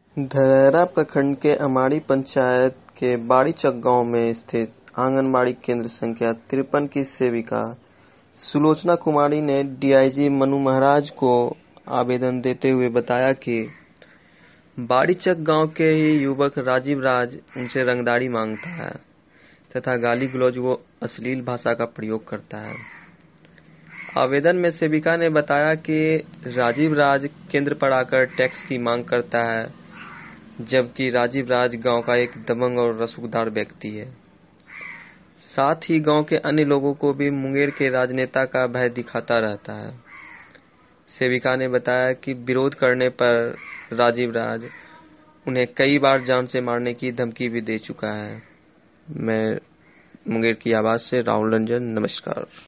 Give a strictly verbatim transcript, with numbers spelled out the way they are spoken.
धरहरा प्रखंड के अमाड़ी पंचायत के बाड़ीचक गांव में स्थित आंगनबाड़ी केंद्र संख्या तिरपन की सेविका सुलोचना कुमारी ने डीआईजी मनु महाराज को आवेदन देते हुए बताया कि बाड़ीचक गांव के ही युवक राजीव राज उनसे रंगदारी मांगता है तथा गाली गलौज व अश्लील भाषा का प्रयोग करता है। आवेदन में सेविका ने बताया कि राजीव राज केंद्र पर आकर टैक्स की मांग करता है, जबकि राजीव राज गांव का एक दबंग और रसूखदार व्यक्ति है। साथ ही गांव के अन्य लोगों को भी मुंगेर के राजनेता का भय दिखाता रहता है। सेविका ने बताया कि विरोध करने पर राजीव राज उन्हें कई बार जान से मारने की धमकी भी दे चुका है। मैं मुंगेर की आवाज से राहुल रंजन, नमस्कार।